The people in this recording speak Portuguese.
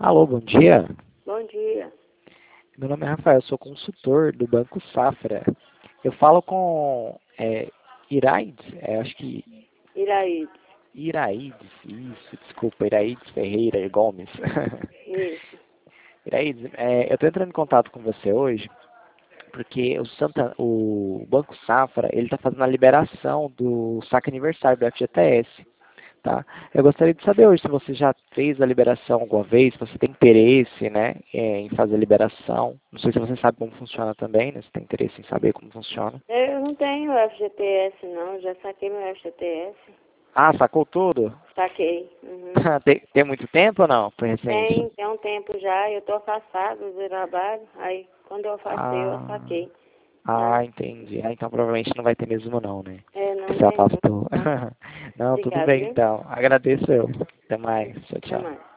Alô, bom dia. Bom dia. Meu nome é Rafael, eu sou consultor do Banco Safra. Eu falo com Iraides, acho que Iraíde. Iraides, isso, desculpa, Iraides Ferreira Gomes. Isso. Iraides, eu estou entrando em contato com você hoje porque o Banco Safra ele está fazendo a liberação do saque aniversário do FGTS. Tá? Eu gostaria de saber hoje se você já fez a liberação alguma vez, se você tem interesse, né, em fazer a liberação. Não sei se você sabe como funciona também, né, se tem interesse em saber como funciona. Eu não tenho FGTS, não. Já saquei meu FGTS. Ah, sacou tudo? Saquei. Uhum. Tem muito tempo ou não? Foi recente? Tem um tempo já. Eu tô afastado do trabalho. Aí, quando eu afastei, eu Ah, saquei. Tá? entendi. Então provavelmente não vai ter mesmo não, né? É, Que não você tem não. afastou. Tá? Não, tudo Obrigado, bem viu? então. Agradeço eu. Até mais. Tchau, Até tchau. mais.